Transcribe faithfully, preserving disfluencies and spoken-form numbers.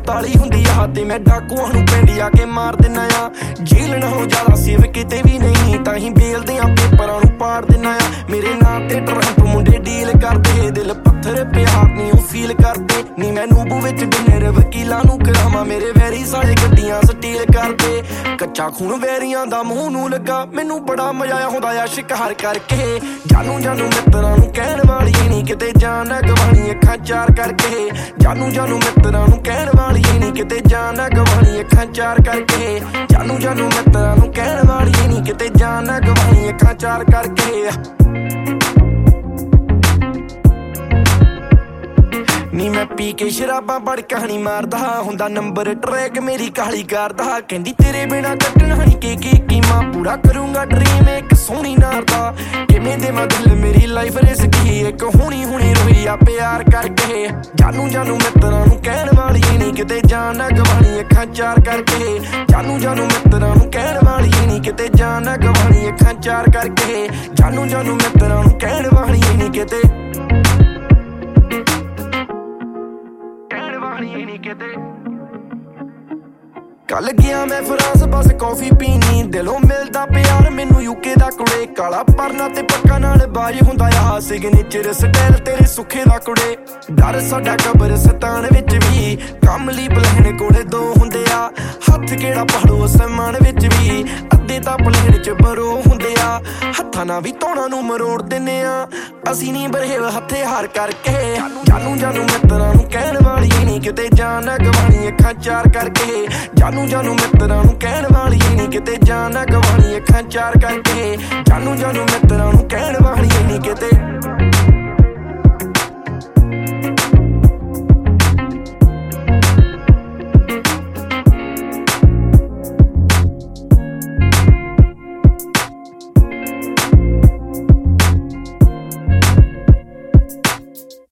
ताली हुंदी आ ते मैं डाकुआं नूं पिंड आके मार दिना आ। जेल नालों ज्यादा सेव किते भी नहीं, ताहीं बेल दे पेपरां नूं पाड़ दिना आ। मेरे नां ते ट्रंप मुंडे डील करदे, दिल पत्थर पिया नी ओ फील करदे नी। मैं नूबू विच डिनर वकीलां नूं करावां, मेरे वैरी साले गड्डियां स्टील करदे। कच्चा खून वैरियां दा मूंह नूं लगा, मैनूं बड़ा मजा आउंदा आ शिकार करके। जानू जानू मित्रां नूं कहण वाली नी किते जान ना गवाणी अखां चार करके। जानू जानू मित्रां नूं कहण वाली नी किते जान ना गवाणी अखां चार करके। जानू जानू मित्रां नूं कहण वाली नी किते जान ना गवाणी अखां चार करके। नी मैं पी के शराबां बड़ कहानी मारदा, हुंदा नंबर ट्रैक मेरी काली करदा। कहंदी तेरे बिना कट्टना नी के के कीमा, पूरा करूंगा ड्रीम एक सोहनी नार दा। किवें देवां दिल मेरी लाइफ रिस्की, एक हुणी हुणी रोई आ प्यार करके। जानू जानू मित्रां नूं कहण वाली नी किते जान ना गवाणी अखां चार करके। जानू जानू मित्रां नूं कहण वाली नी किते जान ना गवाणी अखां चार करके। जानू जानू मित्रां नूं कहण वाली नी किते कल गया मैं फ्रांस बस कॉफी पीनी, दिलों मिलदा प्यार मैनू यूके दा कुड़े। काला परना ते पक्का नाल बाज हुंदा आ, सिग्नेचर स्टाइल तेरे सुखे दा कुड़े। डर साडा कब्रिस्तान विच भी, कमली प्लेन कोले दो हुंदे आ। हत्थ केड़ा पहाड़ो आसमान विच भी, अद्धे तां प्लेन च बरो हुंदे आ। हत्थां नाल भी धौणा नूं मरोड़ दिन्ने आ, असीं नी बरहेव हत्थे हार करके। जानू जानू मित्रां नूं कहण वाली नी किते जान ना गवाणी अखां चार करके। जानू जानू मित्रां नूं कहण वाली नी किते जान ना गवाणी अखां चार करके। जानू जानू मित्रां नूं कहण वाली नी किते